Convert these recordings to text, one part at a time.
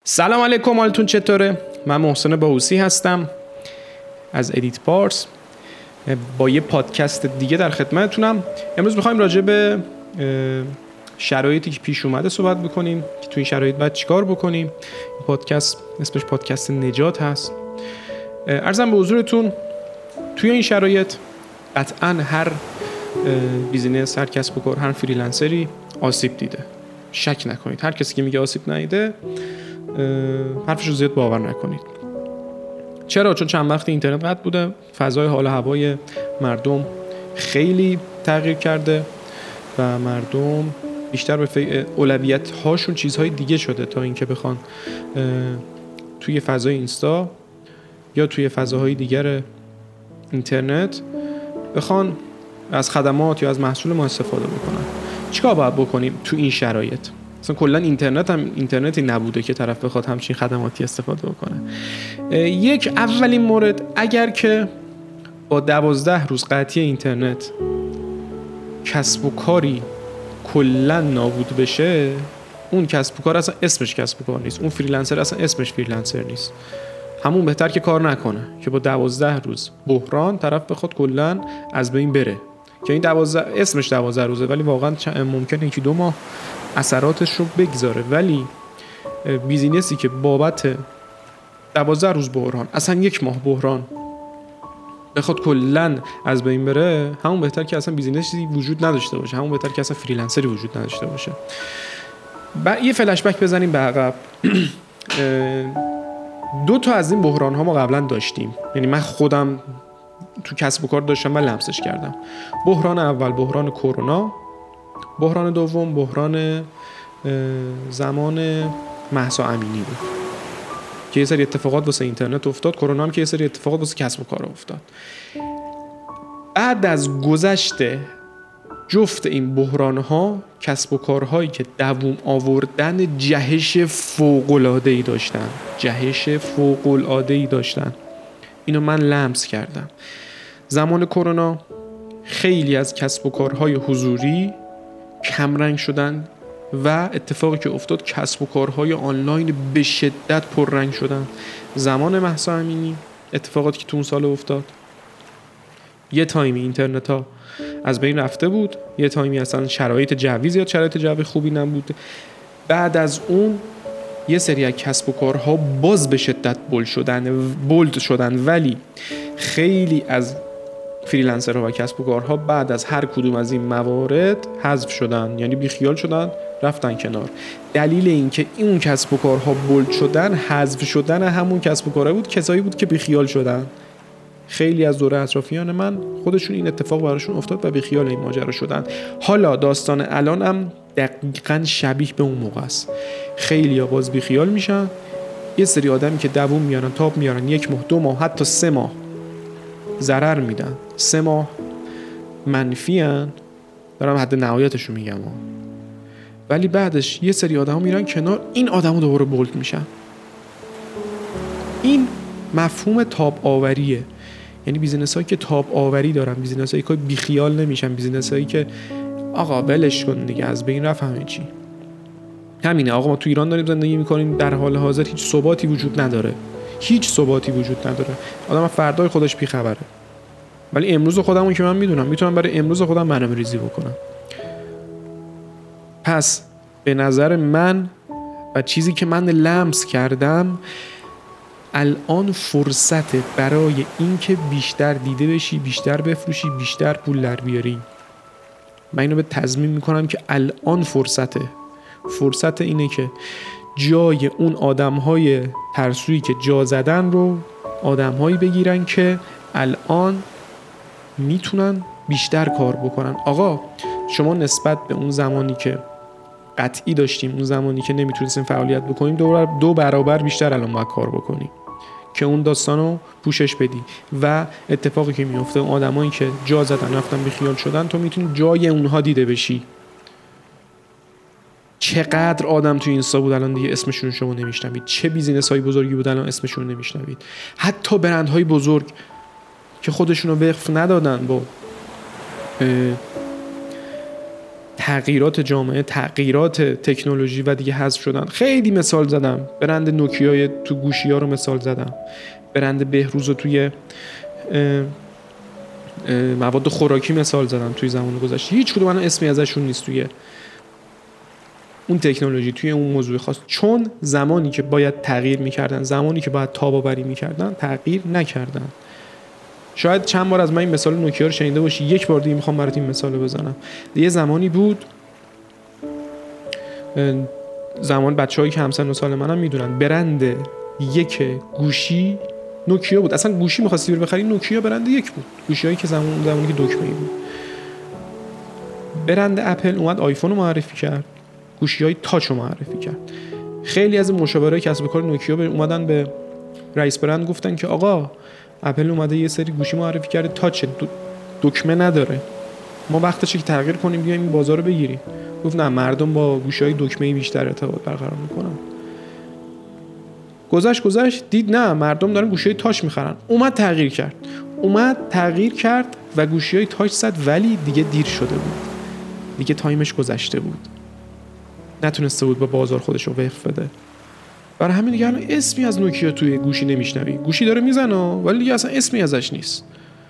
سلام علیکم، حالتون چطوره؟ من محسن باهوسی هستم از ادیت پارس با یه پادکست دیگه در خدمتتونم. امروز میخوایم راجع به شرایطی که پیش اومده صحبت بکنیم که توی این شرایط باید چیکار بکنیم. این پادکست اسمش پادکست نجات هست. عرضم به حضورتون توی این شرایط قطعاً هر بیزینس، هر کسب و کار، هر فریلنسری آسیب دیده. شک نکنید. هر کسی که میگه آسیب ندیده حرفشو زیاد باور نکنید. چرا؟ چون چند وقت اینترنت قطع بوده، فضای حال و هوای مردم خیلی تغییر کرده و مردم بیشتر به اولویت هاشون چیزهای دیگه شده تا اینکه بخوان توی فضای اینستا یا توی فضاهای دیگر اینترنت بخوان از خدمات یا از محصول ما استفاده بکنن. چیکار باید بکنیم تو این شرایط؟ اصلا کلا اینترنت هم اینترنتی نبوده که طرف بخواد همچین خدماتی استفاده بکنه. یک اولین مورد، اگر که با 12 روز قطعی اینترنت کسب و کاری کلا نابود بشه، اون کسب و کار اصلا اسمش کسب و کار نیست، اون فریلنسر اصلا اسمش فریلنسر نیست. همون بهتر که کار نکنه که با 12 روز بحران طرف بخواد کلا از بین بره، که این 12 اسمش 12 روزه ولی واقعا ممکنه 1-2 ماه اثراتش رو بگذاره. ولی بیزینسی که بابت 12 روز بحران، اصلا 1 ماه بحران بخواد کلا از بین بره، همون بهتر که اصلا بیزینسی وجود نداشته باشه، همون بهتر که اصلا فریلنسری وجود نداشته باشه. یه فلش بک بزنیم به عقب. 2 تا از این بحران ها ما قبلا داشتیم، یعنی من خودم تو کسب و کار داشتم و لمسش کردم. بحران اول بحران کرونا، بحران دوم بحران زمان مهسا امینی بود که یه سری اتفاقات واسه اینترنت افتاد. کرونا هم که یه سری اتفاقات واسه کسب و کار افتاد. بعد از گذشت جفت این بحران‌ها، کسب و کارهایی که دوام آوردن جهش فوق‌العاده‌ای داشتن، اینو من لمس کردم. زمان کرونا خیلی از کسب و کارهای حضوری کمرنگ شدن و اتفاقی که افتاد کسب و کارهای آنلاین به شدت پررنگ شدن. زمان مهسا امینی اتفاقاتی که تو اون سال افتاد، یه تایمی اینترنت ها از بین رفته بود، یه تایمی اصلا شرایط جوی زیاد شرایط جوی خوبی نبود. بعد از اون یه سری از کسب و کارها باز به شدت بولد شدن ولی خیلی از فریلنسرها و کسب و کارها بعد از هر کدوم از این موارد حذف شدن، یعنی بیخیال شدن، رفتن کنار. دلیل این که این کسب و کارها بولد شدن، حذف شدن همون کسب و کارها بود، کسایی بود که بیخیال شدن. خیلی از دوره اطرافیان من خودشون این اتفاق براشون افتاد و بیخیال این ماجرا شدن. حالا داستان الان هم دقیقاً شبیه به اون موقع است. خیلی ها باز بیخیال میشن. یه سری آدمی که دووم میارن، تاپ میارن، 1 ماه، 2 ماه، حتی 3 ماه ضرر میدن، 3 ماه منفی ان، دارم حد نهایتشو میگم ولی بعدش یه سری آدم ها میرن کنار، این آدم ها دوباره بولد میشن. این مفهوم تاب آوریه. یعنی بیزینس هایی که تاب آوری دارن، بیزینس هایی که بیخیال نمیشن، بیزینس هایی که آقا بلش کن دیگه، از بین رفت همه چی. همینه آقا، ما تو ایران داریم زندگی میکنیم، در حال حاضر هیچ ثباتی وجود نداره. آدم فردای خودش بی خبره. ولی امروز خودمون که من میتونم برای امروز خودم برنامه‌ریزی بکنم. پس به نظر من و چیزی که من لمس کردم، الان فرصت برای این که بیشتر دیده بشی، بیشتر بفروشی، بیشتر پول در بیاری. من اینو به تضمین میکنم که الان فرصت اینه که جای اون آدم‌های ترسویی که جا زدن رو آدم‌هایی بگیرن که الان میتونن بیشتر کار بکنن. آقا شما نسبت به اون زمانی که قطعی داشتیم، اون زمانی که نمیتونستیم فعالیت بکنیم، 2 برابر بیشتر الان باید کار بکنی که اون داستانو پوشش بدی. و اتفاقی که میفته، اون آدمایی که جا زدن رفتن بیخیال شدن، تو میتونی جای اونها دیده بشی. چقدر آدم توی اینستا بود الان دیگه اسمشون شما نمیشنوید، چه بیزینس های بزرگی بود الان اسمشون نمیشنوید. حتی برندهای بزرگ که خودشونو وقف ندادن با تغییرات جامعه، تغییرات تکنولوژی و دیگه حذف شدن. خیلی مثال زدم، برند نوکیای تو گوشی‌ها رو مثال زدم، برند بهروز رو توی مواد خوراکی مثال زدم توی زمان گذشته. هیچ کدوم الان اسمی ازشون نیست توی اون تکنولوژی، توی اون موضوع خاص، چون زمانی که باید تغییر می‌کردن، زمانی که باید تاب آوری می‌کردن، تغییر نکردن. شاید چند بار از من این مثال نوکیا رو شنیده باشی، یک بار دیگه میخوام برات این مثال رو بزنم. یه زمانی بود، زمان بچه‌هایی که همسن و سال منم میدونن، برند یک گوشی نوکیا بود. اصلا گوشی می‌خواستی بخری، نوکیا برند یک بود. گوشی‌هایی که زمانی که دکمه‌ای بود. برند اپل اومد آیفون رو معرفی کرد، گوشی‌های تاچ رو معرفی کرد. خیلی از مشاورای کسب و کار نوکیا اومدن به رئیس برند گفتن که آقا اپل اومده یه سری گوشی معرفی کرده تاچ، دکمه نداره، ما وقتشه که تغییر کنیم بیایم این بازار رو بگیریم. گفت نه، مردم با گوشی‌های دکمه‌ای بیشتر ارتباط برقرار میکنن. گذشت دید نه، مردم دارن گوشی‌های تاچ میخرن. اومد تغییر کرد و گوشی‌های تاچ زد، ولی دیگه دیر شده بود، دیگه تایمش گذشته بود، نتونسته بود با بازار خودش رو وقف بده. برای همین دیگه الان اسمی از نوکیا توی گوشی نمیشنوی. گوشی داره میزنه ولی دیگه اصلا اسمی ازش نیست.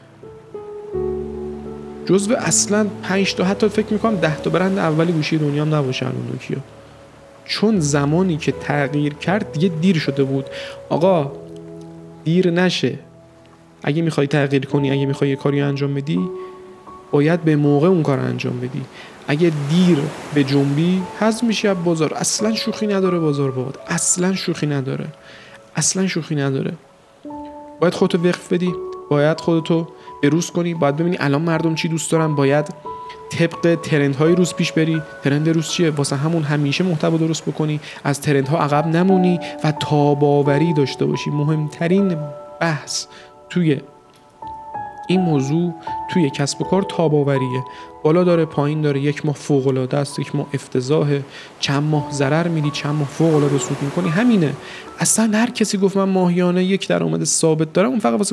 جزو اصلا 5 تا حتی فکر میکنم 10 تا برند اولی گوشی دنیا هم نباشه الان نوکیا، چون زمانی که تغییر کرد دیگه دیر شده بود. آقا دیر نشه، اگه میخوای تغییر کنی، اگه میخوای یه کاری انجام بدی، باید به موقع اون کار انجام بدی. اگه دیر به جنبی حذف میشی از بازار. اصلا شوخی نداره بازار باد، اصلا شوخی نداره. باید خودتو وقف بدی، باید خودتو بروز کنی، باید ببینی الان مردم چی دوست دارن، باید طبق ترندهای روز پیش بری. ترند روز چیه؟ واسه همون همیشه محتوا درست بکنی، از ترندها عقب نمونی و تاب‌آوری داشته باشی. مهمترین بحث توی این موضوع توی کسب و کار تاب‌آوریه. بالا داره، پایین داره، یک ماه فوق‌العاده است، یک ماه افتضاحه، چند ماه ضرر میدی، چند ماه فوق‌العاده سود می‌کنی. همینه. اصلا هر کسی گفت من ماهیانه یک درآمد ثابت دارم، اون فقط واسه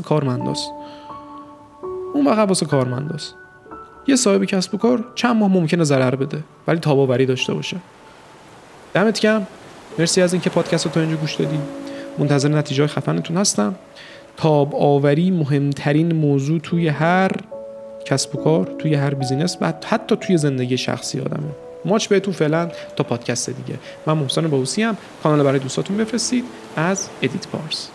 کارمنداست. یه صاحب کسب و کار چند ماه ممکنه ضرر بده ولی تاب‌آوری داشته باشه. دمت گرم. مرسی از اینکه پادکست رو تا اینجا گوش دادی. منتظر نتیجه‌های خفنتون هستم. تاب‌آوری مهمترین موضوع توی هر کسب و کار، توی هر بیزینس و حتی توی زندگی شخصی آدمه. ماچ بهتون فعلا تا پادکست دیگه. من محسن باهوسی ام. کانال برای دوستاتون بفرستید از ادیت پارس.